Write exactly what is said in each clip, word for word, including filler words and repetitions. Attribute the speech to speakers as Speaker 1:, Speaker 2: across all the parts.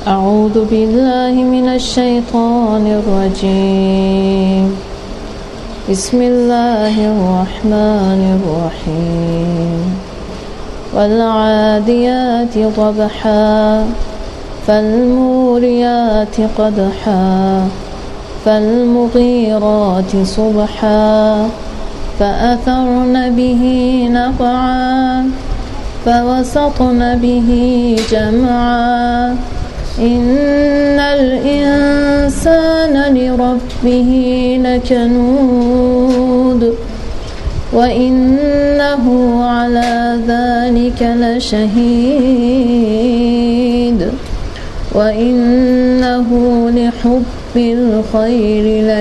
Speaker 1: أعوذ بالله من الشيطان الرجيم. بسم الله الرحمن الرحيم. والعاديات ضبحا فالموريات قدحا فالمغيرات صبحا فأثرن به نقعا فوسطن به جمعا إن الإنسان لربه لكنود وإنه على ذلك لشهيد وإنه لحب الخير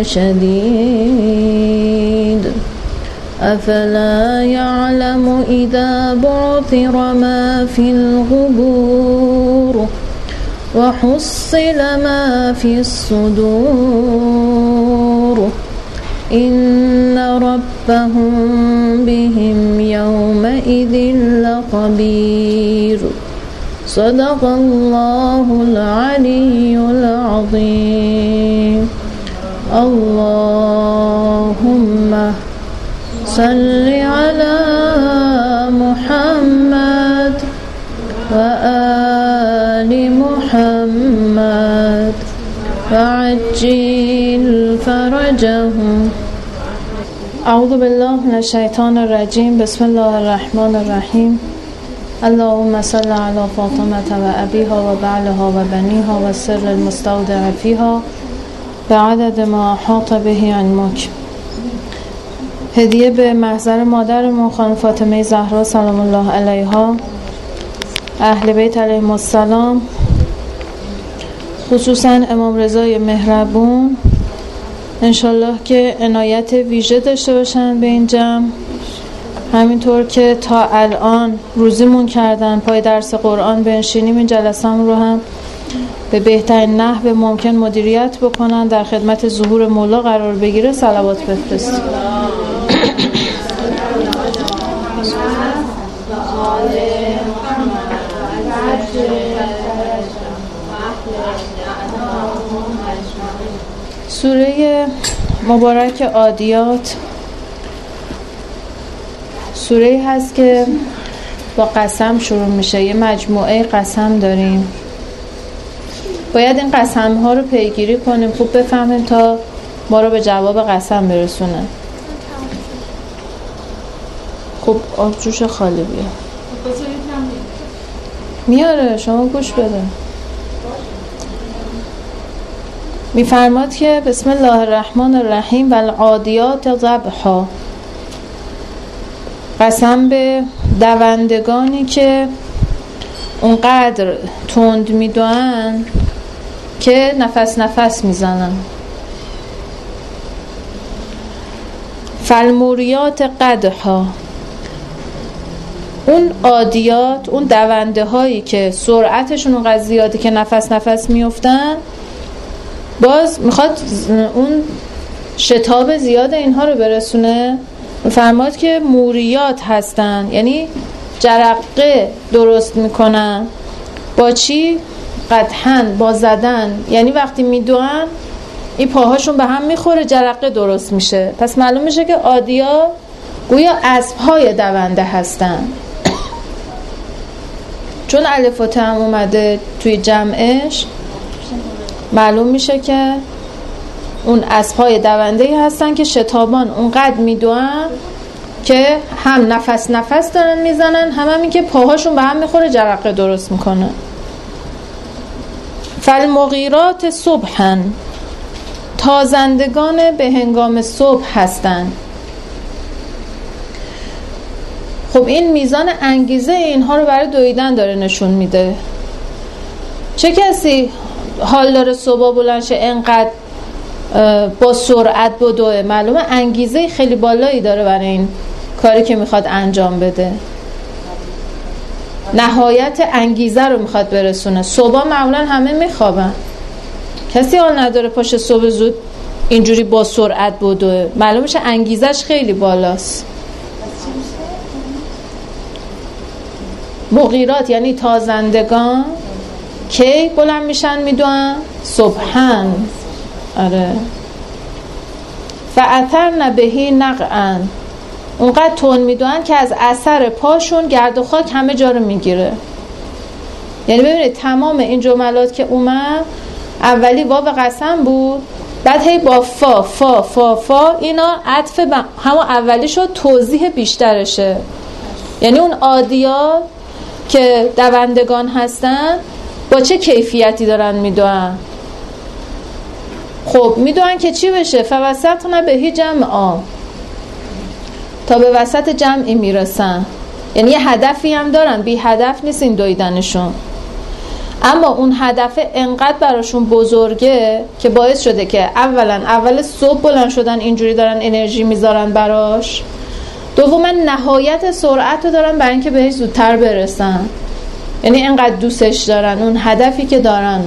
Speaker 1: لشديد أفلا يعلم إذا بعثر ما في القبور وحصل ما في الصدور إن ربهم بهم يومئذ لخبير. صدق الله العلي العظيم. اللهم صل على محمد وآل محمد وعجل فرجهم. اعوذ بالله من الشیطان الرجیم. بسم الله الرحمن الرحیم. اللهم صل على فاطمة و ابیها و بعلها و بنیها و سر المستودع فیها بعدد ما احاط به علمک. هدیه به محضر مادرمون خانم فاطمه زهرا سلام الله علیها، اهل بیت علیهم السلام، خصوصا امام رضای مهربون، انشالله که عنایت ویژه داشته باشن به این جمع، همینطور که تا الان روزیمون کردن پای درس قرآن بنشینیم این جلسه‌مون رو هم به بهترین نحو ممکن مدیریت بکنن، در خدمت ظهور مولا قرار بگیره. صلوات بفرستیم. سوره مبارک عادیات سوره هست که با قسم شروع میشه. یه مجموعه قسم داریم، باید این قسم ها رو پیگیری کنیم، خوب بفهمیم تا ما رو به جواب قسم برسونه. خب آب جوش خالی بیا میاره، شما گوش بده. میفرماد که بسم الله الرحمن الرحیم. والعادیات ضبحا، قسم به دوندگانی که اونقدر تند میدوئن که نفس نفس میزنن. فالموریات قدحا، اون عادیات، اون دونده هایی که سرعتشون اونقدر زیاده که نفس نفس میفتن، باز میخواد اون شتاب زیاد اینها رو برسونه. فرماد که موریات هستن، یعنی جرقه درست میکنن. با چی؟ قدحن، با زدن، یعنی وقتی میدوئن این پاهاشون به هم میخوره، جرقه درست میشه. پس معلوم میشه که عادیات گویا اسبهای دونده هستن، چون الف و ت هم اومده توی جمعش، معلوم میشه که اون اسبهای دونده هستن که شتابان اونقدر میدوئن که هم نفس نفس دارن میزنن، هم همین که پاهاشون به هم میخوره جرقه درست میکنه. فالمغیرات صبحا، تازندگان به هنگام صبح هستن. خب این میزان انگیزه اینها رو برای دویدن داره نشون میده. چه کسی حال داره صبح بلند شه انقدر با سرعت بدوه؟ معلومه انگیزه خیلی بالایی داره برای این کاری که میخواد انجام بده، نهایت انگیزه رو میخواد برسونه. صبح معمولا همه میخوابن، کسی حال نداره پاشه صبح زود اینجوری با سرعت بدوه، معلوم میشه انگیزش خیلی بالاست. مغیرات یعنی تازندگان، کی بلند میشن میدوئن؟ صبحن. آره. فاثرن بهی نقعا، اونقدر تون میدوئن که از اثر پاشون گرد و خاک همه جا رو میگیره. یعنی ببینید تمام این جملات که اومد اولی واو قسم بود، بعد هی با فا فا فا فا اینا عطف ب... همون اولی شد، توضیح بیشترشه. یعنی اون عادیات که دوندگان هستن با چه کیفیتی دارن میدوئن؟ خب میدوئن که چی بشه؟ فوسطن بهی جمعا، تا به وسط جمعی میرسن. یعنی یه هدفی هم دارن، بی هدف نیست این دویدنشون، اما اون هدف انقدر براشون بزرگه که باعث شده که اولا اول صبح بلند شدن اینجوری دارن انرژی میذارن براش، دوما نهایت سرعت رو دارن برای اینکه بهش زودتر برسن. یعنی انقدر دوستش دارن اون هدفی که دارن.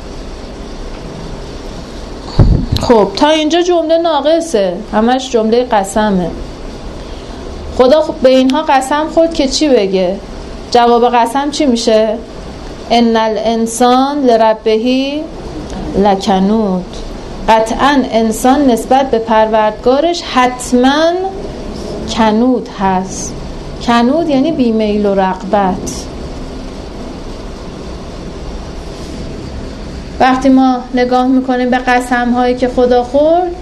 Speaker 1: خب تا اینجا جمله ناقصه، همش جمله قسمه. خدا به اینها قسم خورد که چی بگه؟ جواب قسم چی میشه؟ ان الانسان لربه لکنود، قطعا انسان نسبت به پروردگارش حتما کنود هست. کنود یعنی بیمیل و رغبت. وقتی ما نگاه میکنیم به قسم هایی که خدا خورد،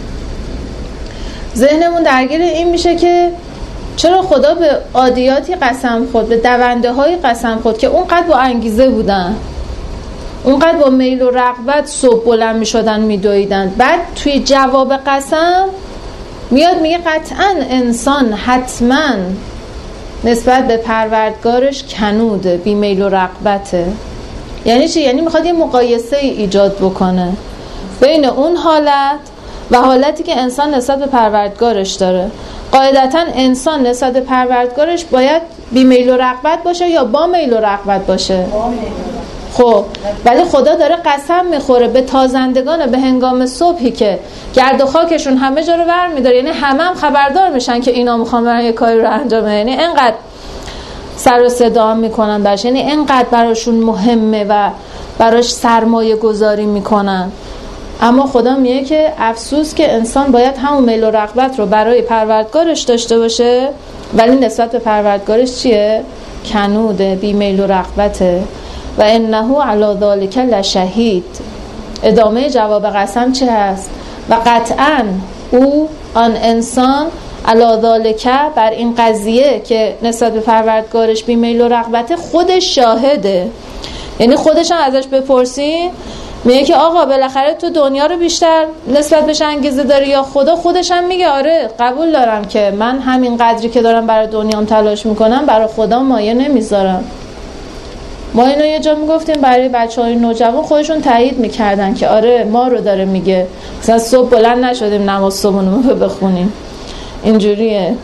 Speaker 1: ذهنمون درگیر این میشه که چرا خدا به عادیاتی قسم خورد، به دونده های قسم خورد که اونقدر با انگیزه بودن، اونقدر با میل و رغبت صبح بلند میشدن میدویدن. بعد توی جواب قسم میاد میگه قطعا انسان حتما نسبت به پروردگارش کنوده، بی میل و رغبته. یعنی چی؟ یعنی میخواد یه مقایسه ای ایجاد بکنه بین اون حالت و حالتی که انسان نسبت به پروردگارش داره. قاعدتا انسان نسبت به پروردگارش باید بی میل و رغبت باشه یا با میل و رغبت باشه؟ خب ولی خدا داره قسم میخوره به تازندگان به هنگام صبحی که گرد و خاکشون همه جا رو ور میداره. یعنی همه هم خبردار میشن که اینا میخوان برای یه کاری رو انجام بدن. یعنی انقدر سر و صدا میکنن برش، یعنی انقدر براشون مهمه و براش سرمایه گذاری میکنن. اما خدا میگه که افسوس که انسان باید همون میل و رغبت رو برای پروردگارش داشته باشه، ولی نسبت به پروردگارش چیه؟ کنوده، بی میل و رغبته. و انه علی ذلک لشهید. ادامه جواب قسم چه هست؟ و قطعا او آن انسان علی ذلک، بر این قضیه که نسبت به پروردگارش بی میل و رغبته، خودش شاهده. یعنی خودش هم ازش بپرسین میگه که آقا بالاخره تو دنیا رو بیشتر نسبت بهش انگیزه داری یا خدا؟ خودش هم میگه آره قبول دارم که من همین قدری که دارم برای دنیام تلاش میکنم برای خدا مایه نمیذارم. ما اینو یه جا میگفتیم برای بچهای نوجوان، خودشون تایید میکردن که آره ما رو داره میگه، مثلا صبح بلند نشدیم نماز صبحونو رو بخونیم، اینجوریه.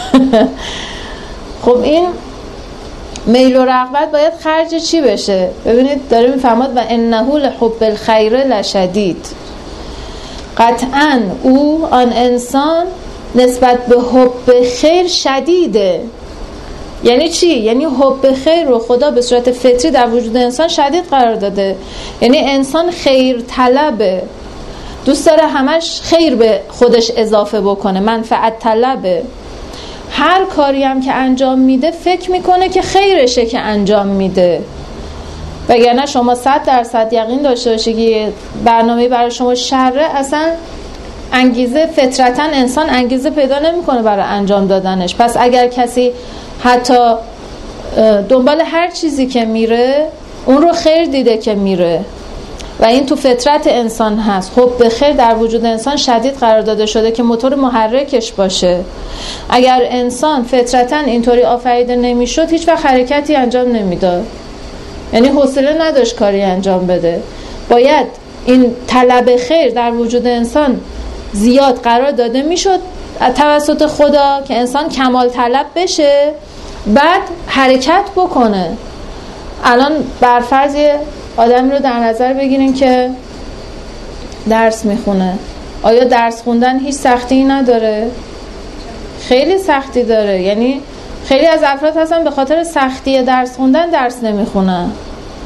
Speaker 1: خب این میل و رغبت باید خرج چی بشه؟ ببینید داره میفرماد و انه لحب الخیر لشدید. قطعا او آن انسان نسبت به حب خیر شدیده. یعنی چی؟ یعنی حب خیر رو خدا به صورت فطری در وجود انسان شدید قرار داده. یعنی انسان خیر طلبه، دوست داره همش خیر به خودش اضافه بکنه، منفعت طلبه. هر کاری هم که انجام میده فکر میکنه که خیرشه که انجام میده، وگرنه شما صد درصد یقین داشته باشی که برنامه برای شما شره، اصلا انگیزه فطرتا انسان انگیزه پیدا نمیکنه برای انجام دادنش. پس اگر کسی حتی دنبال هر چیزی که میره اون رو خیر دیده که میره و این تو فطرت انسان هست، خب به خیر در وجود انسان شدید قرار داده شده که موتور محرکش باشه. اگر انسان فطرتا اینطوری آفریده نمیشد هیچ وقت حرکتی انجام نمیداد، یعنی حوصله نداشت کاری انجام بده. باید این طلب خیر در وجود انسان زیاد قرار داده میشد توسط خدا که انسان کمال طلب بشه، بعد حرکت بکنه. الان برفرض یه آدمی رو در نظر بگیریم که درس میخونه. آیا درس خوندن هیچ سختی نداره؟ خیلی سختی داره. یعنی خیلی از افراد هستن به خاطر سختی درس خوندن درس نمیخونن.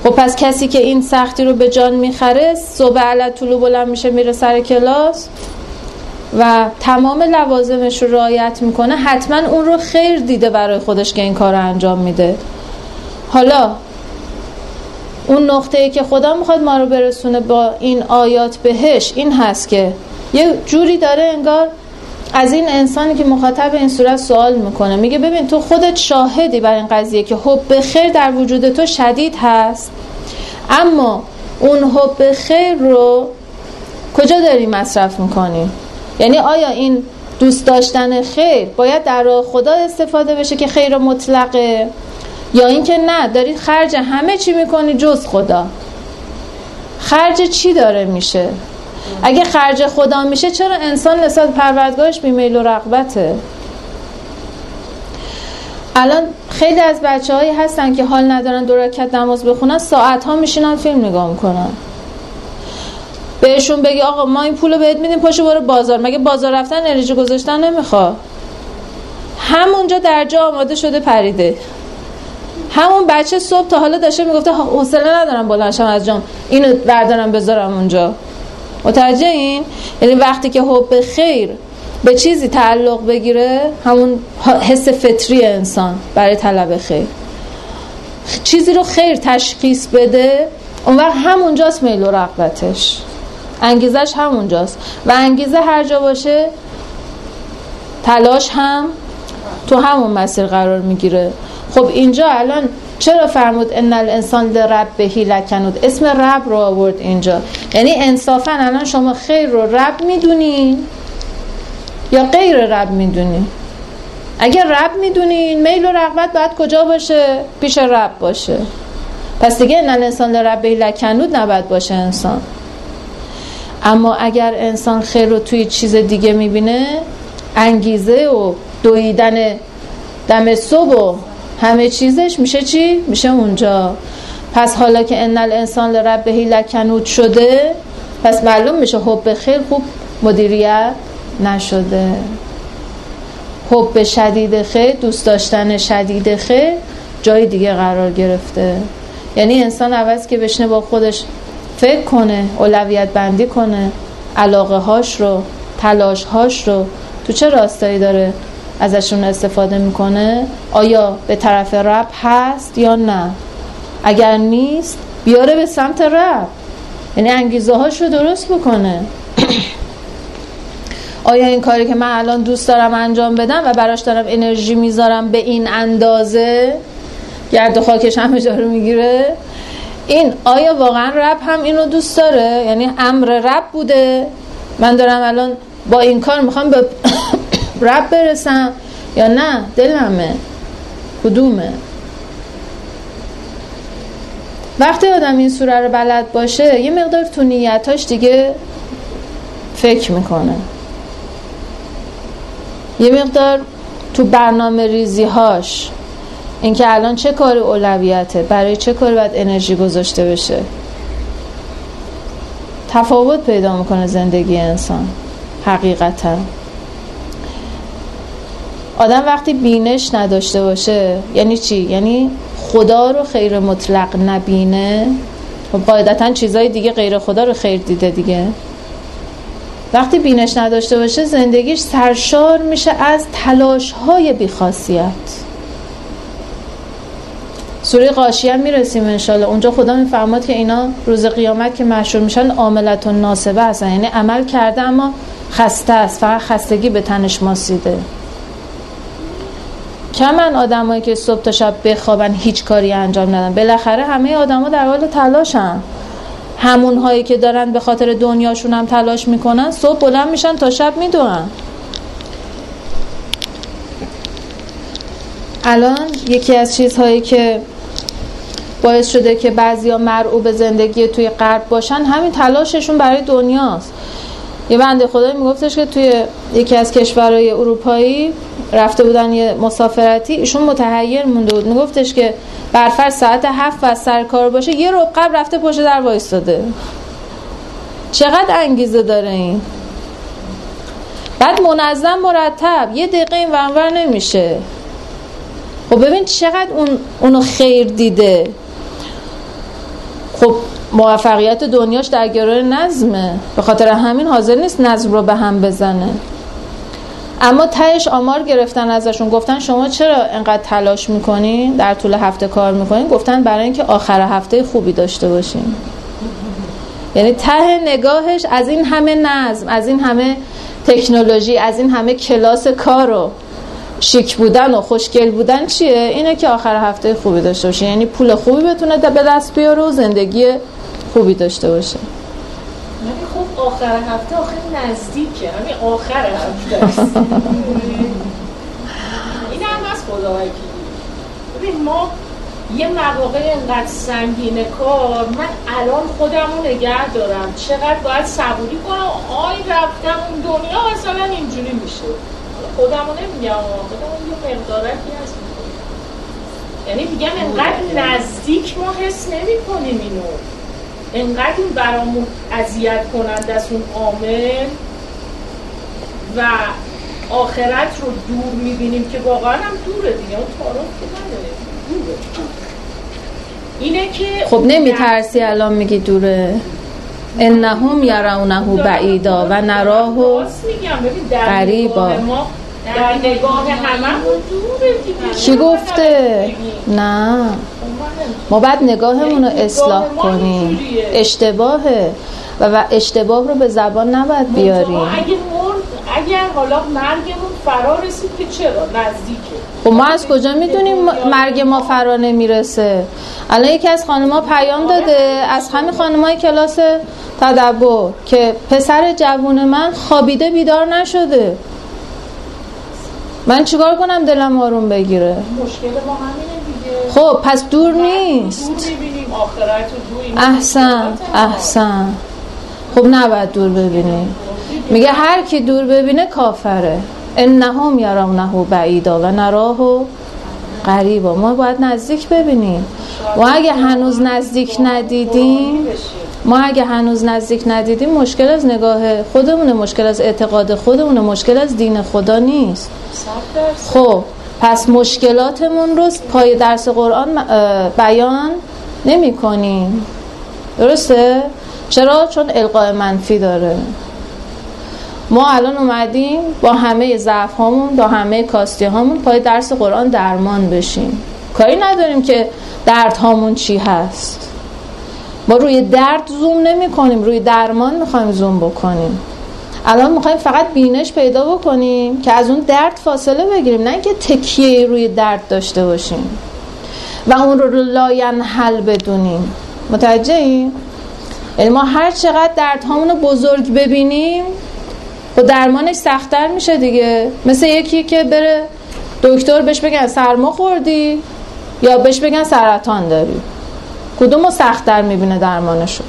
Speaker 1: خب پس کسی که این سختی رو به جان میخره صبح علت طلوع بلند میشه میره سر کلاس و تمام لوازمش رو رعایت میکنه، حتما اون رو خیر دیده برای خودش که این کار رو انجام میده. حالا اون نقطه‌ای که خدا میخواد ما رو برسونه با این آیات بهش این هست که یه جوری داره انگار از این انسانی که مخاطب این صورت سوال میکنه، میگه ببین تو خودت شاهدی بر این قضیه که حب خیر در وجود تو شدید هست، اما اون حب خیر رو کجا داری مصرف میکنی؟ یعنی آیا این دوست داشتن خیر باید در راه خدا استفاده بشه که خیر مطلقه، یا اینکه نه داری خرج همه چی میکنی جز خدا؟ خرج چی داره میشه؟ اگه خرج خدا میشه چرا انسان نسبت پروردگارش بیمیل و رغبته؟ الان خیلی از بچه هایی هستن که حال ندارن دو رکعت نماز بخونن، ساعت ها میشینن فیلم نگاه میکنن. بهشون بگی آقا ما این پولو بهت میدیم پاشو برو بازار، مگه بازار رفتن انرژی گذاشتن نمیخواد؟ همونجا در جا آماده شده پریده. همون بچه صبح تا حالا داشته میگفته حوصله ندارم بلندشم از جام اینو بردارم بذارم اونجا. متوجه این؟ یعنی وقتی که حب خیر به چیزی تعلق بگیره، همون حس فطری انسان برای طلب خیر، چیزی رو خیر تشخیص بده، اون وقت همونجاست میل و رغبتش، انگیزش همونجاست. و انگیزه هر جا باشه تلاش هم تو همون مسیر قرار میگیره. خب اینجا الان چرا فرمود ان الانسان لربه لکنود؟ اسم رب رو آورد اینجا، یعنی انصافا الان شما خیر رو رب میدونین یا غیر رب میدونین؟ اگه رب میدونین میل و رغبت باید کجا باشه؟ پیش رب باشه. پس دیگه ان الانسان لربه لکنود نباید باشه انسان. اما اگر انسان خیر رو توی چیز دیگه میبینه، انگیزه و دویدن دم صبح و همه چیزش میشه چی؟ میشه اونجا. پس حالا که ان الانسان لربه لکنود شده، پس معلوم میشه حب خیر خوب مدیریت نشده. حب شدید خیر، دوست داشتن شدید خیر جای دیگه قرار گرفته. یعنی انسان عوض که بشنه با خودش فکر کنه، اولویت بندی کنه، علاقه هاش رو، تلاش هاش رو تو چه راستایی داره ازشون استفاده میکنه، آیا به طرف رب هست یا نه؟ اگر نیست بیاره به سمت رب، یعنی انگیزه هاش رو درست بکنه. آیا این کاری که من الان دوست دارم انجام بدم و براش دارم انرژی میذارم به این اندازه گرد و خاکش همه جا رو میگیره، این آیا واقعا رب هم اینو دوست داره؟ یعنی امر رب بوده من دارم الان با این کار میخوام به رب برسم، یا نه دلمه؟ کدومه؟ وقتی آدم این سوره رو بلد باشه یه مقدار تو نیتاش دیگه فکر میکنه، یه مقدار تو برنامه ریزی هاش، اینکه الان چه کاری اولویته، برای چه کاری باید انرژی گذاشته بشه، تفاوت پیدا میکنه زندگی انسان. حقیقتا آدم وقتی بینش نداشته باشه یعنی چی؟ یعنی خدا رو خیر مطلق نبینه، و قاعدتا چیزای دیگه غیر خدا رو خیر دیده دیگه. وقتی بینش نداشته باشه زندگیش سرشار میشه از تلاش‌های بی‌خاصیت. سوره غاشیه میرسیم انشالله، اونجا خدا میفرماد که اینا روز قیامت که محشور میشن عاملة ناصبه هستن، یعنی عمل کرده اما خسته است، فقط خستگی به تنش ماسیده. کمن آدمایی که صبح تا شب بخوابن هیچ کاری انجام ندن. بالاخره همه آدما در حال تلاشن. همون هایی که دارن به خاطر دنیاشون هم تلاش میکنن صبح بلند میشن تا شب میدونن. الان یکی از چیزهایی که باعث شده که بعضیا مرعوب زندگی توی غرب باشن همین تلاششون برای دنیاست. یه بنده خدایی میگفتش که توی یکی از کشورهای اروپایی رفته بودن یه مسافرتی، ایشون متحیر مونده بود، میگفتش که برفرض ساعت هفت و سر کار باشه یه ربع قبل رفته پشت در وایستاده. چقدر انگیزه داره این؟ بعد منظم مرتب، یه دقیقه این ورانور نمیشه. خب ببین چقدر اون اونو خیر دیده. خب موفقیت دنیاش در گروه نظمه، به خاطر همین حاضر نیست نظم رو به هم بزنه. اما تهش آمار گرفتن ازشون، گفتن شما چرا انقدر تلاش میکنین در طول هفته کار میکنین؟ گفتن برای اینکه آخر هفته خوبی داشته باشین. یعنی ته نگاهش از این همه نظم، از این همه تکنولوژی، از این همه کلاس کار و شیک بودن و خوشگل بودن چیه؟ اینه که آخر هفته خوبی داشته باشه، یعنی پول خوبی بتونه به دست بیاره و زندگی خوبی داشته باشه.
Speaker 2: ولی خب آخر هفته آخر نزدیکه، همین آخر هفته است. این هم از خدا وکیلی. ببین ما یه مواقع اینقدر سنگین کار، من الان خودمو نگه دارم چقدر باید صبوری کنم. آی رفتم اون دنیا مثلا اینجوری میشه. خودمو نمیگم، خودمو یه مقدارکی هست میکنم. یعنی میگم اینقدر نزدیک ما حس نمی کنیم اینو، اینقدر این برامون اذیت کننده است اون عامل و آخرت رو دور میبینیم که واقعا هم دوره دیگه، اون تعارف که نداره دوره. اینه که
Speaker 1: خب نمیترسی الان میگی دوره؟ انهم یرونه بعیدا و نراه قریبا.
Speaker 2: در نگاه هممون دوره دیگه.
Speaker 1: کی گفته؟ نه، ما باید نگاهمون رو اصلاح کنیم. اشتباهه و, و اشتباه رو به زبان نباید بیاریم.
Speaker 2: اگه مرد، اگر حالا مرگمون فرا رسید که چرا نزدیکه؟
Speaker 1: خب ما از کجا میدونیم مرگ ما فرا نمیرسه؟ الان یکی از خانم‌ها پیام داده، از همین خانم‌های کلاس تدبر، که پسر جوون من خوابیده بیدار نشده. من چیکار کنم دلم آروم بگیره؟
Speaker 2: مشکل ما همینه دیگه.
Speaker 1: خب پس دور نیست.
Speaker 2: دور می‌بینیم آخرت رو دور.
Speaker 1: احسن احسن. خب نباید دور ببینیم. میگه هر کی دور ببینه کافره. انهم یرونه بعیدا و نراه قریبا. ما باید نزدیک ببینیم. ما اگه هنوز نزدیک ندیدیم ما اگه هنوز نزدیک ندیدیم مشکل از نگاه خودمونه، مشکل از اعتقاد خودمونه، مشکل از دین خدا نیست. خب پس مشکلاتمون رو پای درس قرآن بیان نمی کنیم. درسته؟ چرا؟ چون القاء منفی داره. ما الان اومدیم با همه ضعف هامون، با همه کاستی هامون پای درس قرآن درمان بشیم. کاری نداریم که درد هامون چی هست. ما روی درد زوم نمی کنیم، روی درمان میخوایم زوم بکنیم. الان میخوایم فقط بینش پیدا بکنیم که از اون درد فاصله بگیریم، نه اینکه تکیه روی درد داشته باشیم و اون رو لاینحل بدونیم. متوجهیم؟ یعنی ما هر چقدر دردهامون رو بزرگ ببینیم و درمانش سخت‌تر میشه دیگه. مثل یکی که بره دکتر بهش بگن سرما خوردی یا بهش بگن سرطان داری، کدومو سخت‌تر میبینه درمانشو؟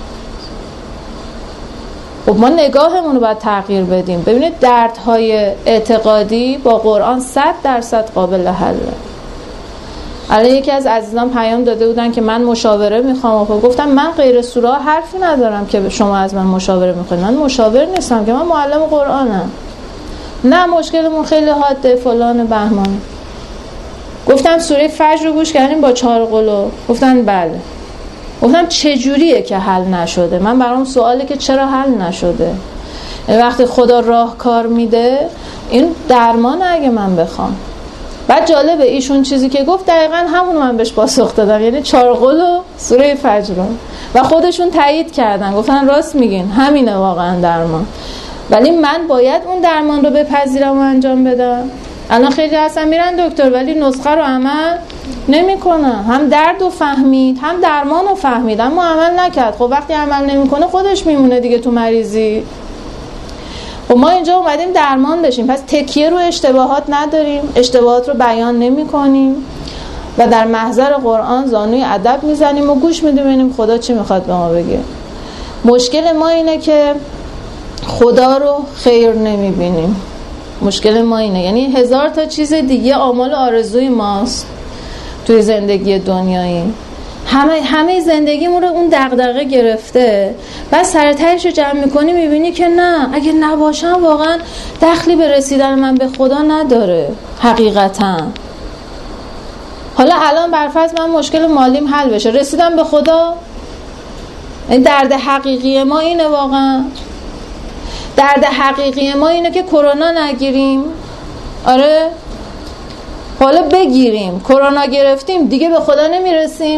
Speaker 1: خب ما نگاهمون رو باید تغییر بدیم. ببینید دردهای اعتقادی با قرآن صد درصد قابل حله. الان یکی از عزیزان پیام داده بودن که من مشاوره میخوام. خب گفتم من غیر سوره حرفی ندارم که شما از من مشاوره میخواید. من مشاور نیستم که، من معلم قرآنم. نه مشکلمون خیلی حاده فلان بهمان. گفتم سوره فجر رو گوش کردیم با چهار قلو؟ گفتن بله. گفتم چجوریه که حل نشده؟ من برام سواله که چرا حل نشده. وقتی خدا راه کار میده این درمان اگه من بخوام. بعد جالبه ایشون چیزی که گفت دقیقاً همون من بهش پاسخ دادم، یعنی چارقل و سوره فجر، و خودشون تایید کردن، گفتن راست میگین همینه واقعا درمان. ولی من باید اون درمان رو بپذیرم و انجام بدم. الان خیلی هستن میرن دکتر ولی نسخه رو عمل نمیکنن. هم درد رو فهمید هم درمان رو فهمید اما عمل نکرد. خب وقتی عمل نمیکنه خودش میمونه دیگه تو مریضی. و ما اینجا اومدیم درمان بشیم، پس تکیه رو اشتباهات نداریم، اشتباهات رو بیان نمی کنیم و در محضر قرآن زانوی ادب میزنیم و گوش میدیم ببینیم خدا چی میخواد به ما بگه. مشکل ما اینه که خدا رو خیر نمیبینیم. مشکل ما اینه، یعنی هزار تا چیز دیگه آمال و آرزوی ماست توی زندگی دنیایی. همه همه زندگیمون رو اون دغدغه گرفته. بعد سرتایش رو جمع می‌کنی می‌بینی که نه، اگه نباشم واقعا دخلی به رسیدن من به خدا نداره حقیقتا. حالا الان برفرض من مشکل مالیم حل بشه، رسیدم به خدا این درد حقیقی ما اینه واقعا. درد حقیقی ما اینه که کرونا نگیریم. آره حالا بگیریم، کرونا گرفتیم دیگه به خدا نمیرسیم.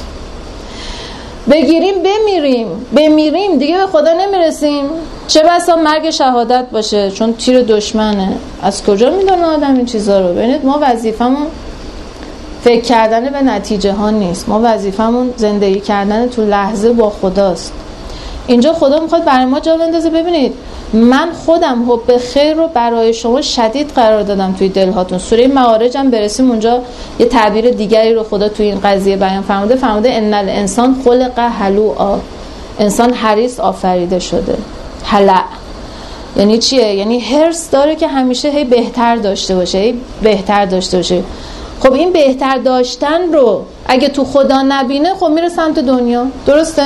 Speaker 1: بگیریم بمیریم، بمیریم دیگه به خدا نمیرسیم. چه بسا مرگ شهادت باشه، چون تیر دشمنه. از کجا میدونه آدم این چیزا رو؟ ببینید ما وظیفمون فکر کردن به نتیجه ها نیست، ما وظیفمون زندگی کردن تو لحظه با خداست. اینجا خدا میخواد برای ما جا بندازه. ببینید من خودم حب خیر رو برای شما شدید قرار دادم توی دلهاتون. سوره معارج هم برسیم اونجا یه تعبیر دیگری رو خدا توی این قضیه بیان فرموده. فرموده ان الانسان خلق هلوعا، انسان حریص آفریده شده. هلع یعنی چیه؟ یعنی حرص داره که همیشه هی بهتر داشته باشه، هی بهتر داشته باشه. خب این بهتر داشتن رو اگه تو خدا نبینه خب میره سمت دنیا. درسته؟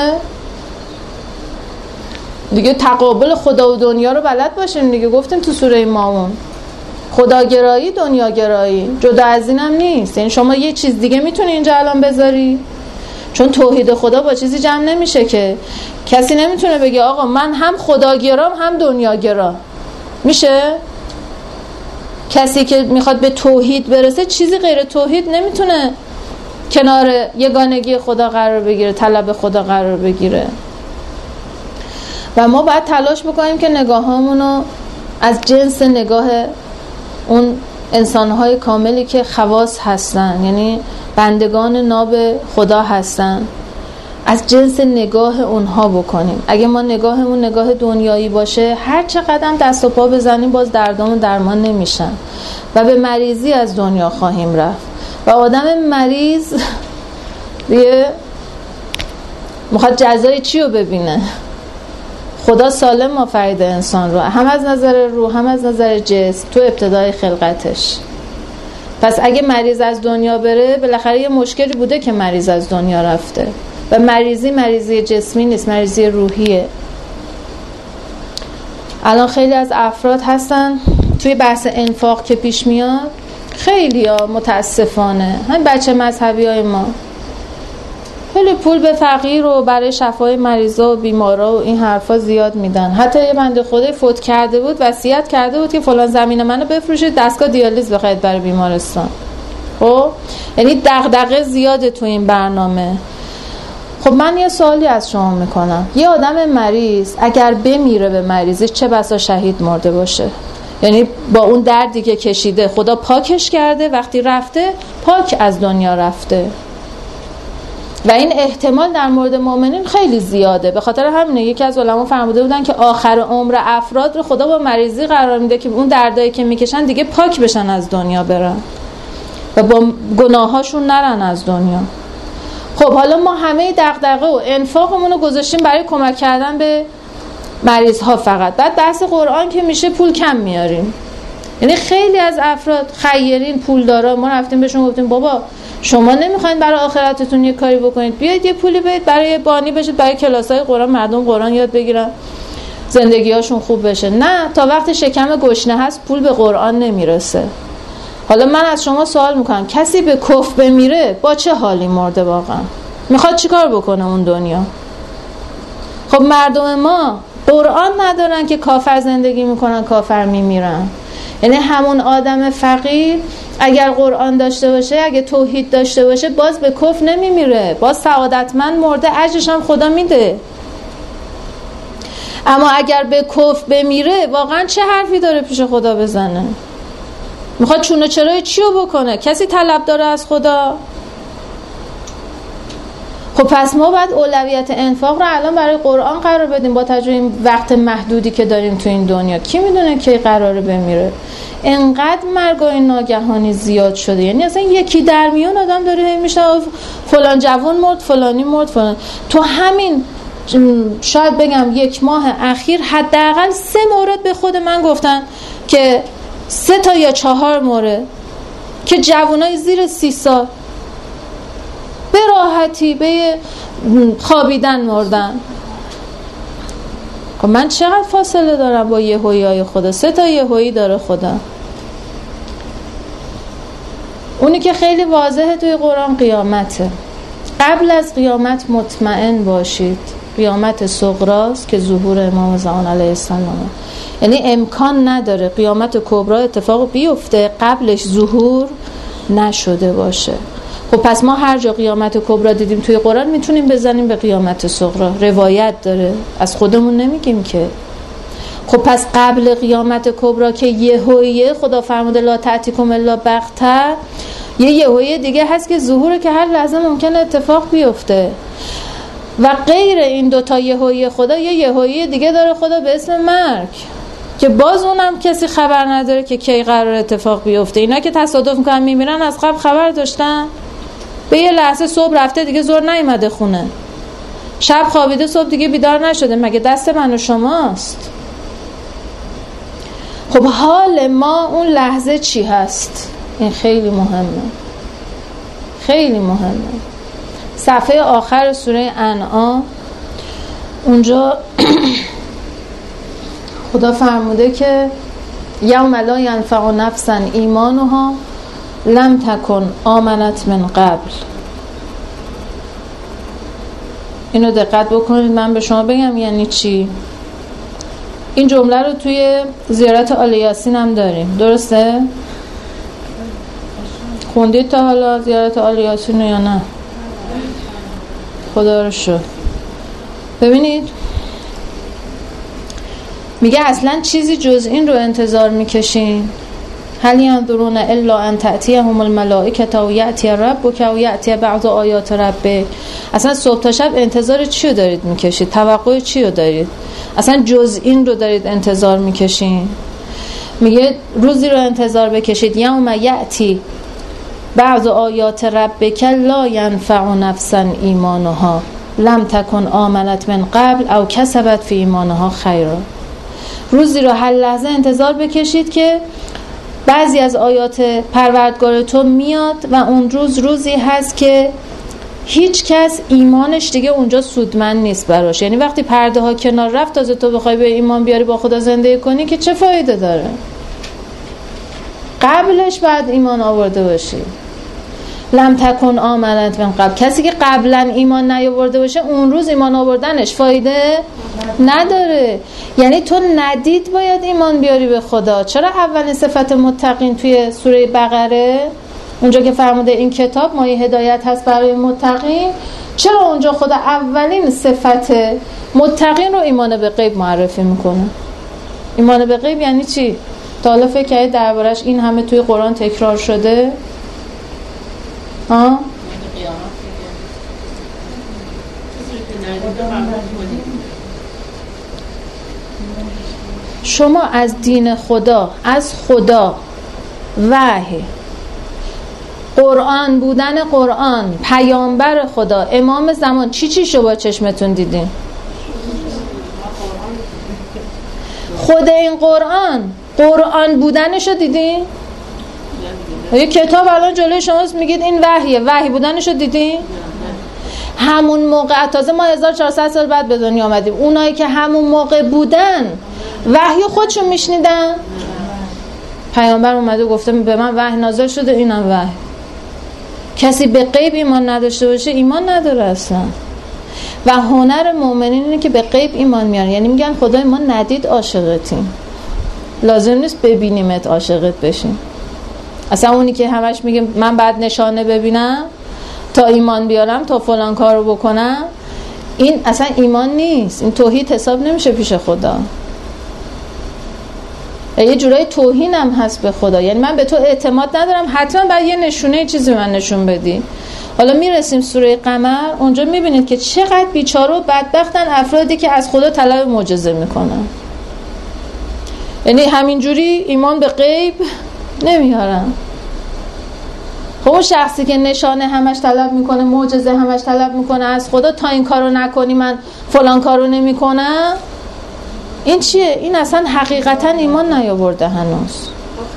Speaker 1: دیگه تقابل خدا و دنیا رو بلد باشیم دیگه. گفتیم تو سوره ماعون خداگرایی دنیاگرایی جدا از اینم نیست. یعنی شما یه چیز دیگه میتونی اینجا الان بذاری، چون توحید خدا با چیزی جمع نمیشه که. کسی نمیتونه بگه آقا من هم خداگرام هم دنیاگرا. میشه؟ کسی که میخواد به توحید برسه چیزی غیر توحید نمیتونه کنار یگانگی خدا قرار بگیره، طلب خدا قرار بگیره. و ما باید تلاش بکنیم که نگاهامونو از جنس نگاه اون انسانهای کاملی که خواص هستن، یعنی بندگان ناب خدا هستن، از جنس نگاه اونها بکنیم. اگه ما نگاهمون نگاه دنیایی باشه هر چه قدم دست و پا بزنیم باز دردامون درمان نمیشن و به مریضی از دنیا خواهیم رفت. و آدم مریض دیگه میخواد جزای چی رو ببینه؟ خدا سالم آفریده انسان رو، هم از نظر روح هم از نظر جسم تو ابتدای خلقتش. پس اگه مریض از دنیا بره بالاخره یه مشکلی بوده که مریض از دنیا رفته. و مریضی مریضی جسمی نیست، مریضی روحیه. الان خیلی از افراد هستن توی بحث انفاق که پیش میاد، خیلی ها متاسفانه همین بچه مذهبی های ما خیلی پول به فقیر و برای شفای مریضا و بیمارا و این حرفا زیاد میدن. حتی یه بنده خدای فوت کرده بود وصیت کرده بود که فلان زمین منو بفروشید دستگاه دیالیز بخرید برای بیمارستان. خب یعنی دغدغه زیاده تو این برنامه. خب من یه سوالی از شما میکنم، یه آدم مریض اگر بمیره به مریضی چه بسا شهید مرده باشه، یعنی با اون دردی که کشیده خدا پاکش کرده، وقتی رفته پاک از دنیا رفته. و این احتمال در مورد مؤمنین خیلی زیاده. به خاطر همینه یکی از علما فرموده بودن که آخر عمر افراد رو خدا با مریضی قرار میده که اون دردایی که میکشن دیگه پاک بشن از دنیا برن و با گناهاشون نرن از دنیا. خب حالا ما همه دغدغه و انفاقمون رو گذاشتیم برای کمک کردن به مریض ها فقط. بعد بحث قرآن که میشه پول کم میاریم. یعنی خیلی از افراد خیرین پولدارا ما رفتیم بهشون گفتیم بابا شما نمیخواین برای آخرتتون یه کاری بکنید، بیاید یه پولی بدید برای بانی بشید، برای کلاسای قرآن مردم قرآن یاد بگیرن زندگیاشون خوب بشه. نه، تا وقت شکم گشنه هست پول به قرآن نمیرسه. حالا من از شما سوال میکنم کسی به کفر بمیره با چه حالی مرده واقعا؟ میخواد چیکار بکنه اون دنیا؟ خب مردم ما قرآن ندارن که کافر زندگی میکنن کافر میمیرن. یعنی همون آدم فقیر اگر قرآن داشته باشه، اگه توحید داشته باشه، باز به کفر نمیمیره، باز سعادتمند مرده، اجرش هم خدا میده. اما اگر به کفر بمیره واقعا چه حرفی داره پیش خدا بزنه؟ میخواد چونه چرای چیو بکنه؟ کسی طلب داره از خدا؟ خب پس ما باید اولویت انفاق رو الان برای قرآن قرار بدیم با توجه این وقت محدودی که داریم تو این دنیا. کی میدونه کی قراره بمیره؟ انقدر مرگای ناگهانی زیاد شده، یعنی اصلا یکی در میون آدم داره میشه فلان جوان مرد، فلانی مرد، فلان. تو همین شاید بگم یک ماه اخیر حداقل سه مورد به خود من گفتن که سه تا یا چهار مورد که جوانای زیر سی سال به راحتی به خوابیدن مردن. خب من چقدر فاصله دارم با یهویی های خدا؟ سه تا یهویی داره خدا. اونی که خیلی واضحه توی قرآن قیامته. قبل از قیامت مطمئن باشید قیامت صغراست که ظهور امام زمان علیه السلام. یعنی امکان نداره قیامت کبرا اتفاق بیفته قبلش ظهور نشده باشه. خب پس ما هر جا قیامت کبرا دیدیم توی قرآن میتونیم بزنیم به قیامت صغرا، روایت داره، از خودمون نمیگیم که. خب پس قبل قیامت کبرا که یهویه خدا فرموده لا تأتیکم الا بغته، یه یهویه دیگه هست که ظهوره که هر لحظه ممکنه اتفاق بیفته. و غیر این دوتا یهویه خدا یه یهویه دیگه داره خدا به اسم مرگ که باز اونم کسی خبر نداره که کی قرار اتفاق بیفته. اینا که تصادف میکنن میمیرن از قبل خبر داشتن؟ به یه لحظه صبح رفته دیگه زور نیومده خونه، شب خوابیده صبح دیگه بیدار نشده، مگه دست من و شماست؟ خب حال ما اون لحظه چی هست؟ این خیلی مهمه، خیلی مهمه. صفحه آخر سوره انعام اونجا خدا فرموده که یوم لا ینفع نفسا ایمانها لم تکن آمنت من قبل. اینو دقت بکنید، من به شما بگم یعنی چی. این جمله رو توی زیارت آل یاسین هم داریم، درسته؟ خوندید تا حالا زیارت آل یاسین یا نه؟ خدا رو شکر. ببینید میگه اصلا چیزی جز این رو انتظار میکشین؟ هل ینظرون الا ان تأتیهم الملائکه و یأتی ربک و یأتی بعض آیات ربک. اصلا صبح تا شب انتظار چی رو دارید میکشید؟ توقع چی رو دارید؟ اصلا جز این رو دارید انتظار میکشین؟ میگه روزی رو انتظار بکشید یوم یأتی بعض آیات ربک لا ینفع نفسا ایمانها لم تکن آمنت من قبل او کسبت فی ایمانها خیرا. روزی رو هر لحظه انتظار بکشید که بعضی از آیات پروردگار تو میاد و اون روز روزی هست که هیچ کس ایمانش دیگه اونجا سودمند نیست براش. یعنی وقتی پرده ها کنار رفت تازه تو بخوای به ایمان بیاری با خدا زندگی کنی که چه فایده داره؟ قبلش بعد ایمان آورده باشی. لم تکن آمنت من قبل، کسی که قبلا ایمان نیاورده باشه اون روز ایمان آوردنش فایده نداره. یعنی تو ندید باید ایمان بیاری به خدا. چرا اولین صفت متقین توی سوره بقره اونجا که فرموده این کتاب مایه هدایت هست برای متقین، چرا اونجا خدا اولین صفت متقین رو ایمان به غیب معرفی میکنه؟ ایمان به غیب یعنی چی؟ تا حالا فکر کردید دربارش این همه توی قرآن تکرار شده؟ ها؟ شما از دین خدا، از خدا، وحی، قرآن بودن قرآن، پیامبر خدا، امام زمان، چی چی شو با چشمتون دیدین؟ خود این قرآن قرآن بودنشو دیدین؟ یه کتاب الان جلوی شماست میگید این وحیه، وحی بودنشو دیدین؟ همون موقع، تازه ما هزار و چهارصد سال بعد به دنیا آمدیم، اونایی که همون موقع بودن وحی خودشون میشنیدن؟ پیامبر اومده گفته به من وحی نازل شده، اینم وحی. کسی به غیب ایمان نداشته باشه ایمان نداره اصلا. و هنر مؤمنین اینه که به غیب ایمان میارن، یعنی میگن خدای ما ندید عاشقتیم، لازم نیست ببینیمت عاشقت بشیم. اصلا اونی که همش میگه من بعد نشانه ببینم تا ایمان بیارم، تا فلان کارو بکنم، این اصلا ایمان نیست، این توحید حساب نمیشه پیش خدا. یه جورای توهینم هست به خدا. یعنی من به تو اعتماد ندارم، حتما باید یه نشونه چیزی من نشون بدی. حالا میرسیم سوره قمر، اونجا میبینید که چقدر بیچاره و بدبختن افرادی که از خدا طلب معجزه میکنن. یعنی همینجوری ایمان به غیب نمیارن. خب اون شخصی که نشانه همش طلب میکنه، معجزه همش طلب میکنه از خدا، تا این کارو نکنی من فلان کارو نمیکنم، این چیه؟ این اصلا حقیقتا ایمان نیاورده هنوز.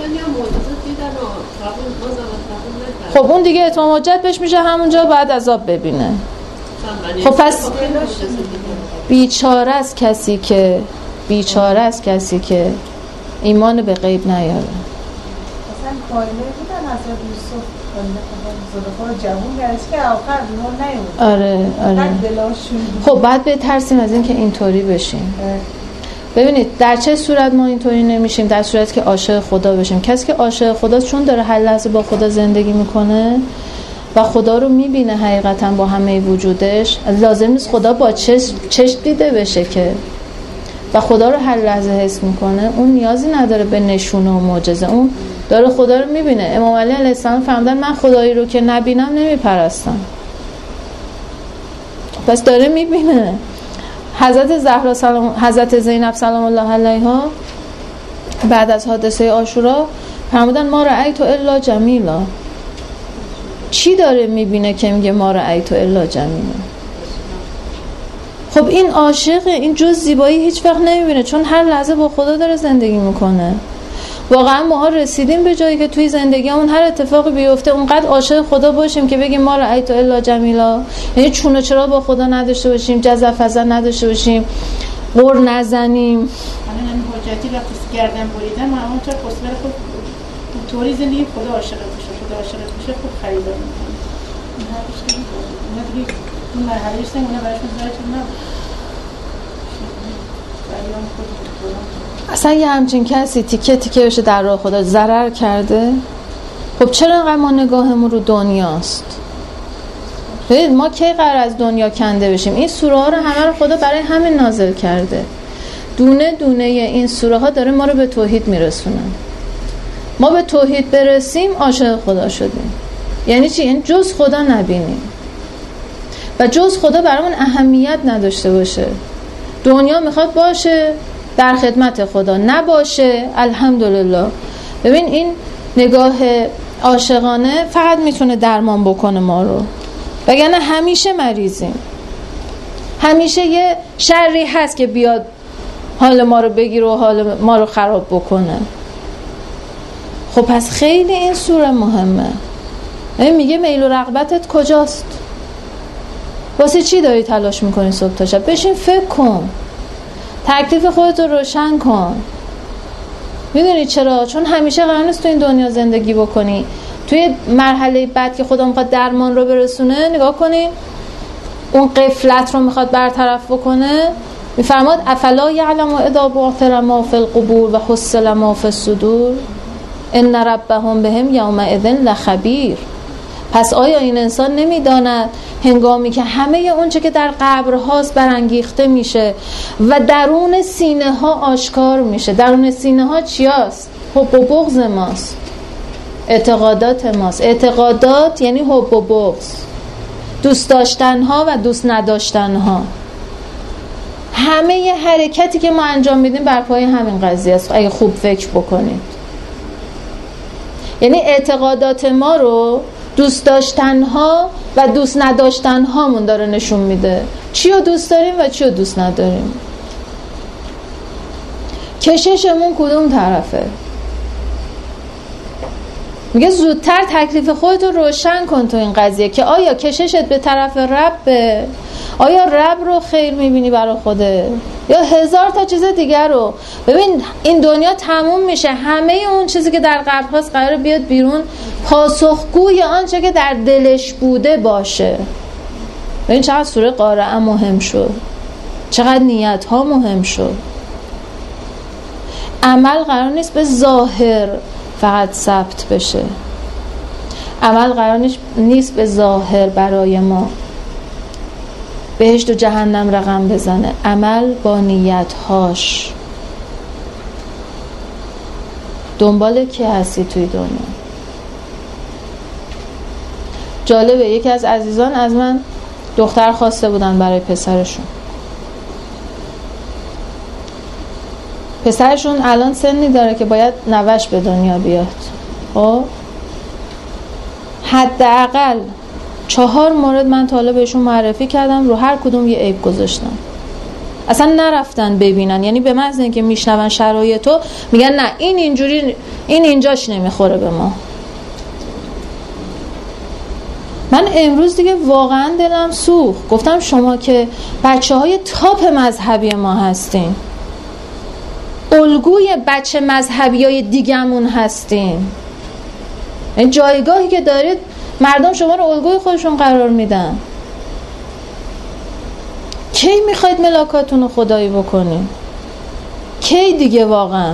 Speaker 1: خب اون دیگه اتمام حجت بهش میشه، همونجا بعد عذاب ببینه. خب پس بیچاره است کسی که بیچاره است کسی که ایمان به غیب نیاره.
Speaker 3: مثلا کایله بودن حضرت یوسف زلفا جوون گرست که آخر ما نیومد.
Speaker 1: آره آره. خب بعد بترسیم از این که اینطوری بشیم. ببینید در چه صورت ما اینطوری نمیشیم؟ در صورت که عاشق خدا بشیم. کسی که عاشق خدا چون داره هر لحظه با خدا زندگی میکنه و خدا رو میبینه حقیقتا با همه وجودش، لازم نیست خدا با چشم چشم دیده بشه که، و خدا رو هر لحظه حس میکنه، اون نیازی نداره به نشونه و معجزه، اون داره خدا رو میبینه. امام علی علیه السلام فرمودن من خدایی رو که نبینم نمیپرستم. پس داره میبینه. حضرت زهرا سلام حضرت زینب سلام الله علیها بعد از حادثه عاشورا فرمودن ما رأیت الا جمیلا. چی داره میبینه که میگه ما رأیت الا جمیلا؟ خب این عاشقه، این جز زیبایی هیچ وقت نمیبینه، چون هر لحظه با خدا داره زندگی میکنه. واقعا ما رسیدیم به جایی که توی زندگیمون هر اتفاقی بیفته اونقدر عاشق خدا باشیم که بگیم ما رأیت الا جمیلا، یعنی چون و چرا با خدا نداشته باشیم، جزع فزع نداشته باشیم، غر نزنیم.
Speaker 3: الان این حجتی وقتی گردن بریدن ما همون طور قصبر خود طوری زندگی خدا عاشق بشه، خدا عاشق بشه خود خریدار میکنه. این هر بشه اونا دیگه اون مرحله هستن، اونا برایش مزارتون نبود.
Speaker 1: اصلا یه همچین کسی تیکه تیکه بشه در راه خدا ضرر کرده. خب چرا انقدر ما نگاهمون رو دنیاست؟ ببینید ما کی قرار از دنیا کنده بشیم؟ این سوره ها رو همه رو خدا برای همین نازل کرده. دونه دونه این سوره ها داره ما رو به توحید میرسونه. ما به توحید برسیم عاشق خدا شدیم. یعنی چی؟ یعنی جز خدا نبینیم و جز خدا برامون اهمیت نداشته باشه. دنیا میخواد باشه در خدمت خدا، نباشه الحمدلله. ببین این نگاه عاشقانه فقط میتونه درمان بکنه ما رو، وگرنه همیشه مریضیم. همیشه یه شری هست که بیاد حال ما رو بگیره و حال ما رو خراب بکنه. خب پس خیلی این سوره مهمه. این میگه میل و رغبتت کجاست؟ واسه چی داری تلاش میکنی صبح تا شب؟ بشین فکر کن، تکلیف خودت رو روشن کن. میدونی چرا؟ چون همیشه قرار نیست تو این دنیا زندگی بکنی. توی مرحله بعد که خدا میخواد درمان رو برسونه، نگاه کنی اون قفلت رو میخواد برطرف بکنه، میفرماد افلا یعلم اذا بعثر ما فی القبور و حصل ما فی الصدور ان ربهم بهم یومئذ لخبیر. پس آیا این انسان نمیداند هنگامی که همه اون چه که در قبرهاست برانگیخته میشه و درون سینه ها آشکار میشه؟ درون سینه ها چیاست؟ حب و بغض ماست، اعتقادات ماست. اعتقادات یعنی حب و بغض، دوست داشتن ها و دوست نداشتن ها. همه ی حرکتی که ما انجام میدیم بر پای همین قضیه است اگه خوب فکر بکنید. یعنی اعتقادات ما رو دوست داشتن ها و دوست نداشتن هامون داره نشون میده چی رو دوست داریم و چی رو دوست نداریم. کششمون کدوم طرفه؟ میگه زودتر تکلیف خودت رو روشن کن تو این قضیه که آیا کششت به طرف ربه، آیا رب رو خیر میبینی برای خوده، یا هزار تا چیز دیگر رو. ببین این دنیا تموم میشه، همه اون چیزی که در قبر هاست قراره بیاد بیرون، پاسخگوی آنچه که در دلش بوده باشه. ببین چقدر سوره قارعه مهم شد، چقدر نیت ها مهم شد. عمل قرار نیست به ظاهر فقط ثبت بشه، عمل قرار نیست به ظاهر برای ما بهشت و جهنم رقم بزنه. عمل با نیت هاش. دنبال کی هستی توی دنیا؟ جالبه یکی از عزیزان از من دختر خواسته بودن برای پسرشون. پسرشون الان سنی داره که باید نوش به دنیا بیاد. خب حداقل چهار مورد من تا حالا بهشون معرفی کردم، رو هر کدوم یه عیب گذاشتم. اصلا نرفتن ببینن، یعنی به محض اینکه میشنون شرایطو میگن نه این اینجوری، این اینجاش نمیخوره به ما. من امروز دیگه واقعا دلم سوخت. گفتم شما که بچه های تاپ مذهبی ما هستین، الگوی بچه مذهبی های دیگمون هستین، این جایگاهی که دارید مردم شما رو الگوی خودشون قرار میدن. کی میخواید ملاکاتون رو خدایی بکنید؟ کی دیگه؟ واقعا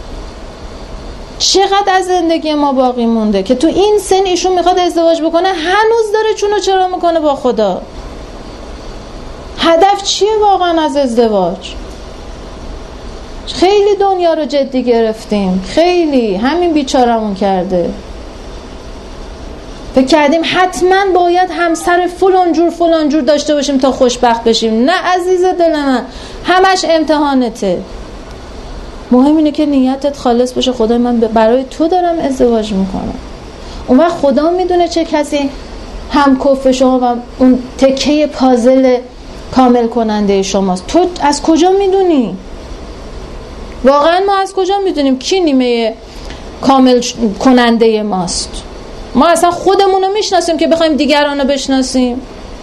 Speaker 1: چقدر از زندگی ما باقی مونده که تو این سن ایشون میخواد ازدواج بکنه، هنوز داره چونو چرا میکنه با خدا؟ هدف چیه واقعا از ازدواج؟ خیلی دنیا رو جدی گرفتیم، خیلی همین بیچارمون کرده. فکر کردیم حتما باید همسر فلان جور فلان جور داشته باشیم تا خوشبخت بشیم. نه عزیز دل من، همش امتحانته. مهم اینه که نیتت خالص باشه، خدای من برای تو دارم ازدواج میکنم. اون وقت خدا میدونه چه کسی هم کف شما و اون تکه پازل کامل کننده شماست. تو از کجا میدونی؟ واقعا ما از کجا میدونیم کی نیمه کامل کننده ماست؟ ما اصلا خودمون رو میشناسیم که بخوایم دیگران رو بشناسیم؟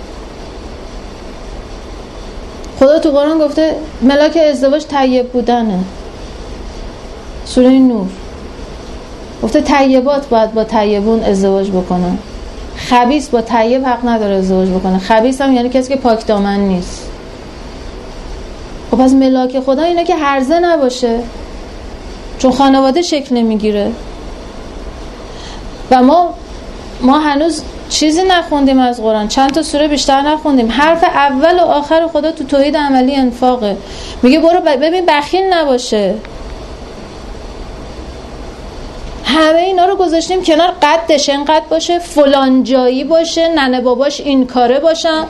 Speaker 1: خدا تو قرآن گفته ملاک ازدواج طیب بودنه. سوره نور گفته طیبات باید با طیبون ازدواج بکنن، خبیث با طیب حق نداره ازدواج بکنه. خبیث هم یعنی کسی که پاک دامن نیست. خب پس ملاک خدا اینه که هرزه نباشه، چون خانواده شکل نمیگیره. و ما ما هنوز چیزی نخوندیم از قرآن، چند تا سوره بیشتر نخوندیم. حرف اول و آخر خدا تو توحید عملی انفاقه. میگه برو ببین بخیل نباشه. همه اینا رو گذاشتیم کنار، قدش انقدر باشه، فلان جایی باشه، ننه باباش این کاره باشن،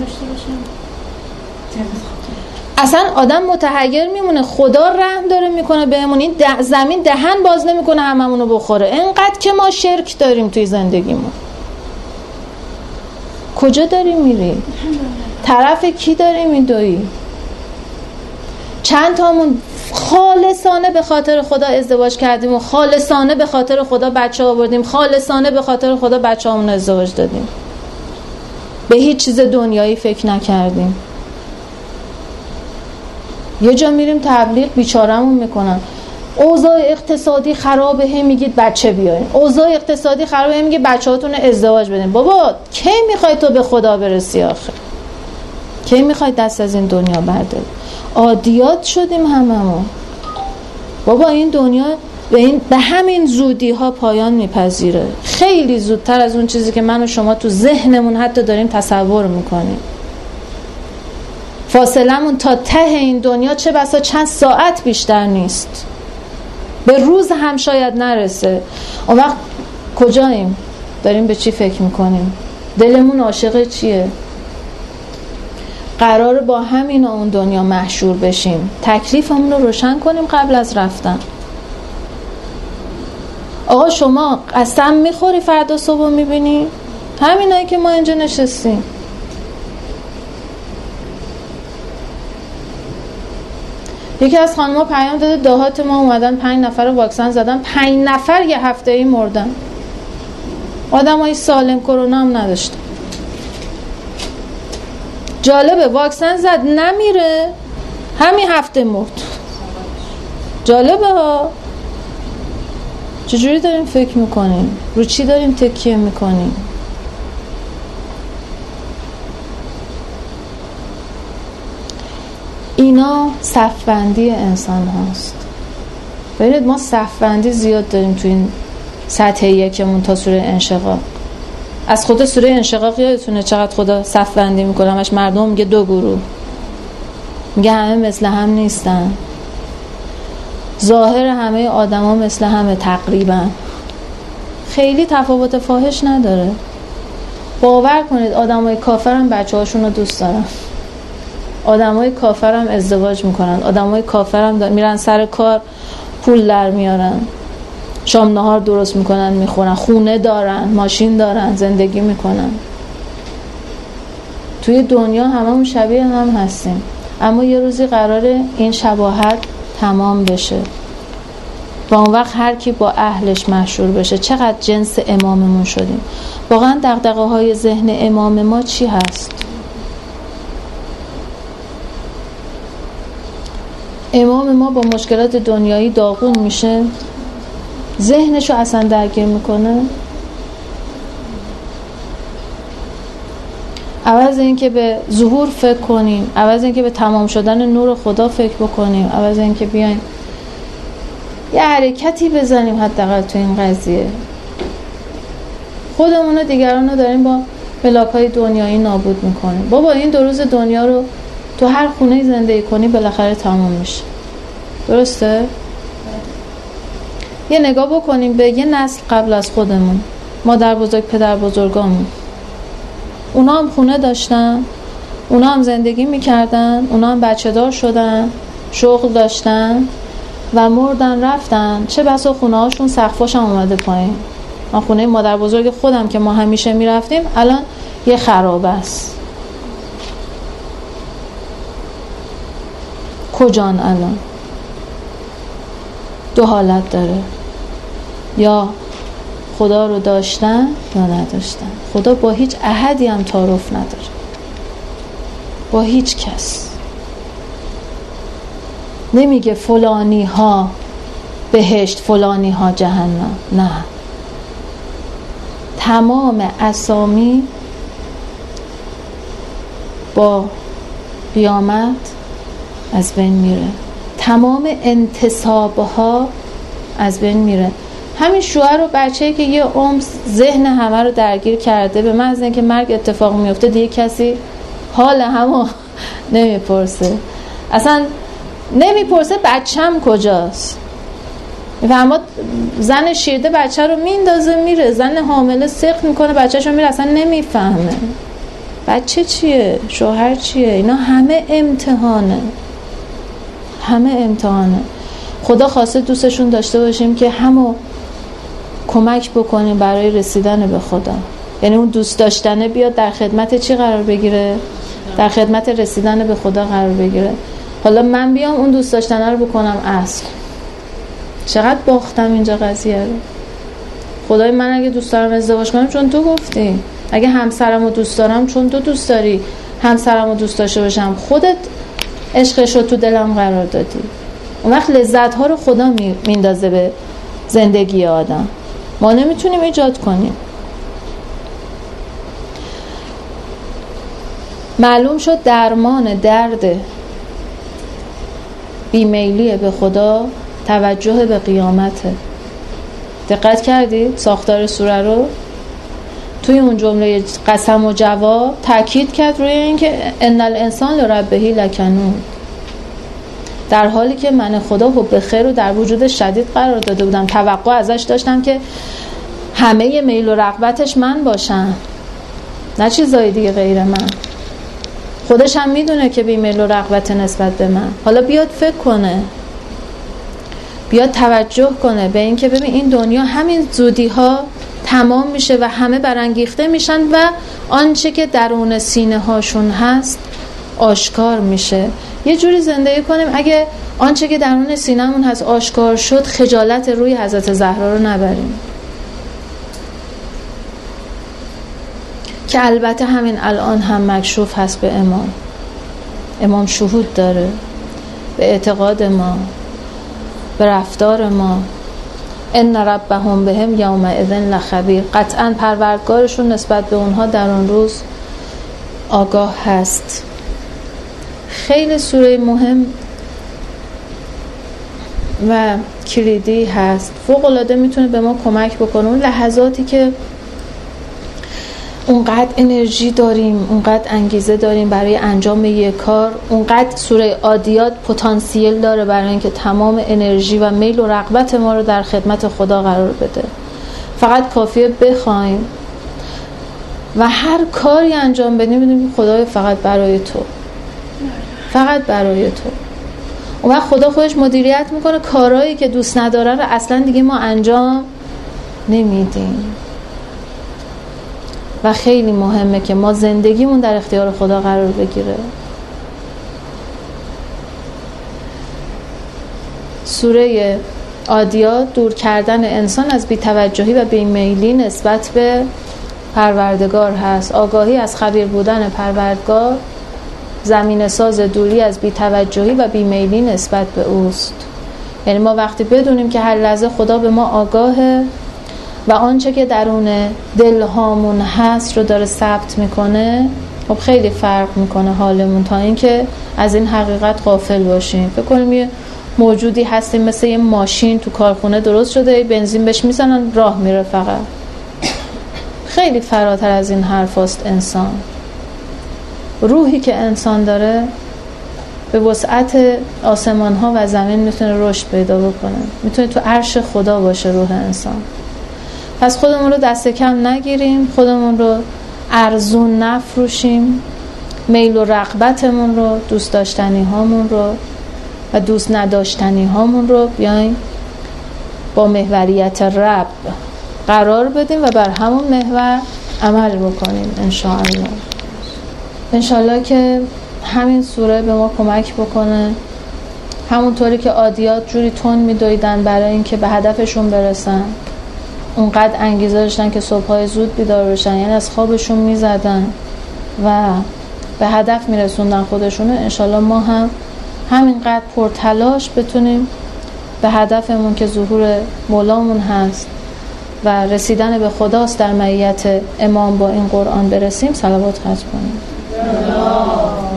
Speaker 1: اصلا آدم متحیر میمونه. خدا رحم داره میکنه بهمون، این ده زمین دهن باز نمیکنه هممونو بخوره. انقدر که ما شرک داریم توی زندگیمون. کجا داری میری؟ طرف کی داری میدوی؟ چند تامون خالصانه به خاطر خدا ازدواج کردیم و خالصانه به خاطر خدا بچه آوردیم، خالصانه به خاطر خدا بچه همون ازدواج دادیم، به هیچ چیز دنیایی فکر نکردیم. یه جا میریم تبلیغ، بیچارمون میکنن اوضاع اقتصادی خرابه، هم میگید بچه بیارین. اوضاع اقتصادی خرابه، هم میگید بچه‌هاتون ازدواج بدین. بابا کی میخوای تو به خدا برسی آخر؟ کی میخوای دست از این دنیا برداری؟ عادیات شدیم هممون. بابا این دنیا به این به همین زودی ها پایان میپذیره، خیلی زودتر از اون چیزی که من و شما تو ذهنمون حتی داریم تصور میکنیم. فاصلمون تا ته این دنیا چه بسا چند ساعت بیشتر نیست، به روز هم شاید نرسه. اون وقت کجاییم؟ داریم به چی فکر میکنیم؟ دلمون عاشق چیه؟ قراره با همین اون دنیا محشور بشیم. تکلیفمون رو روشن کنیم قبل از رفتن. آقا شما قسم میخوری فردا صبح میبینی؟ همینایی که ما اینجا نشستیم. یکی از خانم‌ها پیام داده دهات ما اومدن پنج نفر رو واکسن زدن، پنج نفر یه هفته ای مردن. آدمای سالم کرونا هم نداشتن. جالبه واکسن زد نمیره، همین هفته مرد. جالبه ها. چجوری داریم فکر میکنیم؟ رو چی داریم تکیه میکنیم؟ اینا صفبندی انسان هاست. ببینید ما صفبندی زیاد داریم تو این سطح یکمون تا سوره انشقاق. از خود سوره انشقاق یادتونه چقدر خدا صفبندی میکنه؟ همش مردم میگه دو گروه، میگه همه مثل هم نیستن، ظاهر همه آدم ها مثل همه تقریبا، خیلی تفاوت فاحش نداره. باور کنید آدم های کافر هم بچه هاشون رو دوست دارن، آدم های کافر هم ازدواج میکنن، آدم های کافر هم میرن سر کار پول در میارن، شام نهار درست میکنن میخورن، خونه دارن، ماشین دارن، زندگی میکنن. توی دنیا هممون شبیه هم هستیم، اما یه روزی قراره این شباهت تمام بشه و اون وقت هر کی با اهلش محشور بشه. چقدر جنس اماممون شدیم. واقعا دغدغه های ذهن امام ما چی هست؟ امام ما با مشکلات دنیایی داغون میشه، ذهنشو اصلا درگیر میکنه. عوض اینکه به ظهور فکر کنیم، عوض اینکه به تمام شدن نور خدا فکر بکنیم، عوض اینکه بیایم یه حرکتی بزنیم حداقل تو این قضیه، خودمون و دیگران رو داریم با ملاک‌های دنیایی نابود میکنیم. بابا این دو روز دنیا رو تو هر خونه زندگی کنی بالاخره تمام میشه، درسته؟ یه نگاه بکنیم به یه نسل قبل از خودمون، مادر بزرگ پدر بزرگامون، اونا هم خونه داشتن، اونا هم زندگی میکردن، اونا هم بچه دار شدن، شغل داشتن و مردن رفتن. چه بسا خونه هاشون سقفاش هم اومده پایین. من خونه مادر بزرگ خودم که ما همیشه میرفتیم الان یه خرابه است. کجان الان؟ دو حالت داره، یا خدا رو داشتن یا نداشتن. خدا با هیچ احدی هم تعارف نداره، با هیچ کس. نمیگه فلانی ها بهشت فلانی ها جهنم، نه، تمام اسامی با قیامت از بین میره، تمام انتسابها از بین میره. همین شوهر و بچه‌ای که یه عمر ذهن همه رو درگیر کرده، به محض اینکه مرگ اتفاق میفته دیگه کسی حال همو نمیپرسه، اصلا نمیپرسه بچه‌م کجاست. فهمت زن شیرده بچه رو میندازه میره، زن حامله سقط میکنه بچه‌ش رو میره، اصلا نمیفهمه بچه چیه، شوهر چیه. اینا همه امتحانه، همه امتحانه. خدا خواسته دوستشون داشته باشیم که همو کمک بکنیم برای رسیدن به خدا. یعنی اون دوست داشتنه بیاد در خدمت چی قرار بگیره؟ در خدمت رسیدن به خدا قرار بگیره. حالا من بیام اون دوست داشتنه رو بکنم اصل. چقدر باختم اینجا قضیه رو. خدای من اگه دوست دارم ازدواج کنم چون تو گفتی، اگه همسرم رو دوست دارم چون تو دوست داری همسرم رو دوست داشته باشم، خودت عشقش رو تو دلم قرار دادی. اون وقت لذت ها رو خدا میندازه به زندگی آدم، ما نمیتونیم ایجاد کنیم. معلوم شد درمان درد بیمیلی به خدا توجه به قیامته. دقت کردید ساختار سوره رو؟ توی اون جمله قسم و جواب تاکید کرد روی اینکه ان الانسان لربه لکنود، در حالی که من خدا حب خیر رو در وجود شدید قرار داده بودم، توقع ازش داشتم که همه میل و رغبتش من باشم، نه چیزای دیگه غیر من. خودش هم میدونه که بی میل و رغبت نسبت به من. حالا بیاد فکر کنه، بیاد توجه کنه به این که ببین این دنیا همین زودی ها تمام میشه و همه برانگیخته میشن و آنچه که درون سینه هاشون هست آشکار میشه. یه جوری زندگی کنیم اگه آنچه که درون سینه‌مون هست آشکار شد خجالت روی حضرت زهرا رو نبریم، که البته همین الان هم مکشوف هست به امام. امام شهود داره به اعتقاد ما، به رفتار ما. ان ربهم بهم یومئذ لخبیر، قطعا پروردگارشون نسبت به اونها در اون روز آگاه هست. خیلی سوره مهم و کلیدی هست، فوق العاده میتونه به ما کمک بکنه. اون لحظاتی که اونقدر انرژی داریم، اونقدر انگیزه داریم برای انجام یک کار، اونقدر سوره عادیات پتانسیل داره برای اینکه تمام انرژی و میل و رغبت ما رو در خدمت خدا قرار بده. فقط کافیه بخوایم و هر کاری انجام بدیم بدیم خدای فقط برای تو، فقط برای تو. اون وقت خدا خودش مدیریت میکنه، کارهایی که دوست نداره رو اصلا دیگه ما انجام نمیدیم. و خیلی مهمه که ما زندگیمون در اختیار خدا قرار بگیره. سوره عادیات دور کردن انسان از بی‌توجهی و بیمیلی نسبت به پروردگار هست. آگاهی از خبیر بودن پروردگار زمین ساز دوری از بی‌توجهی و بیمیلی نسبت به اوست. یعنی ما وقتی بدونیم که هر لحظه خدا به ما آگاهه و آنچه که درون دل هامون هست رو داره ثبت میکنه، خب خیلی فرق میکنه حالمون تا اینکه از این حقیقت غافل باشیم. فکر کنیم یه موجودی هستیم مثل یه ماشین تو کارخونه درست شده، بنزین بهش میزنن راه میره. فقط خیلی فراتر از این حرف هست انسان. روحی که انسان داره به وسعت آسمان ها و زمین میتونه رشد پیدا بکنه، میتونه تو عرش خدا باشه روح انسان. پس خودمون رو دست کم نگیریم، خودمون رو ارزون نفروشیم، میل و رغبتمون رو، دوست داشتنی هامون رو و دوست نداشتنی هامون رو بیایم با محوریت رب قرار بدیم و بر همون محور عمل بکنیم انشاءالله. انشاءالله که همین سوره به ما کمک بکنه، همونطوری که عادیات جوری تون میدویدن برای اینکه به هدفشون برسن، اونقدر انگیزه داشتن که صبحای زود بیدار بشن، یعنی از خوابشون میزدن و به هدف میرسوندن خودشونو. انشالله ما هم همینقدر پرتلاش بتونیم به هدفمون که ظهور مولامون هست و رسیدن به خداست در معیت امام با این قرآن برسیم. صلوات ختم کنیم.